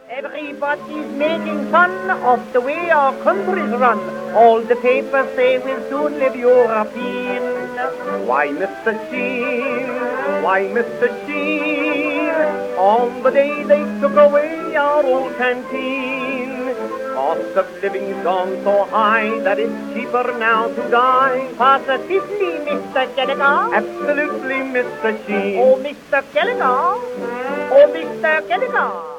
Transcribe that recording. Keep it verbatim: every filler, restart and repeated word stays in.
Everybody's making fun of the way our country's run. All the papers say we'll soon live European. Why, Mister Sheen, why, Mister Sheen, on the day they took away our old canteen. Cost of living's gone so high that it's cheaper now to die. Positively, Mister Gallagher. Absolutely, Mister Sheen. Oh, Mister Gallagher. Oh, Mister Gallagher.